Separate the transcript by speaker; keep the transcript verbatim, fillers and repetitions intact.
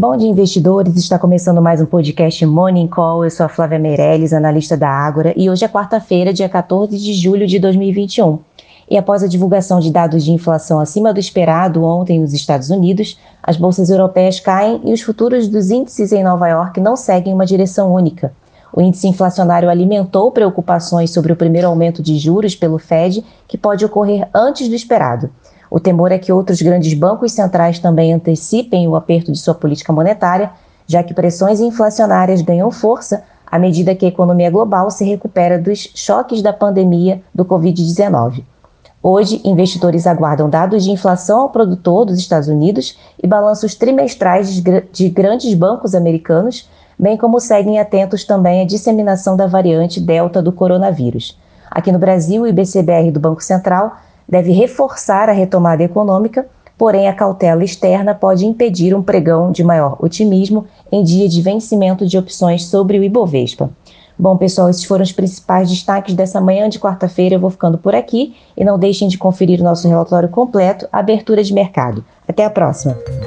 Speaker 1: Bom dia, investidores. Está começando mais um podcast Morning Call. Eu sou a Flávia Meirelles, analista da Ágora, e hoje é quarta-feira, dia quatorze de julho de dois mil e vinte e um. E após a divulgação de dados de inflação acima do esperado ontem nos Estados Unidos, as bolsas europeias caem e os futuros dos índices em Nova York não seguem uma direção única. O índice inflacionário alimentou preocupações sobre o primeiro aumento de juros pelo Fed, que pode ocorrer antes do esperado. O temor é que outros grandes bancos centrais também antecipem o aperto de sua política monetária, já que pressões inflacionárias ganham força à medida que a economia global se recupera dos choques da pandemia do covid dezenove. Hoje, investidores aguardam dados de inflação ao produtor dos Estados Unidos e balanços trimestrais de grandes bancos americanos, bem como seguem atentos também à disseminação da variante Delta do coronavírus. Aqui no Brasil, o I B C B R do Banco Central deve reforçar a retomada econômica, porém a cautela externa pode impedir um pregão de maior otimismo em dia de vencimento de opções sobre o Ibovespa. Bom, pessoal, esses foram os principais destaques dessa manhã de quarta-feira. Eu vou ficando por aqui e não deixem de conferir o nosso relatório completo, Abertura de Mercado. Até a próxima!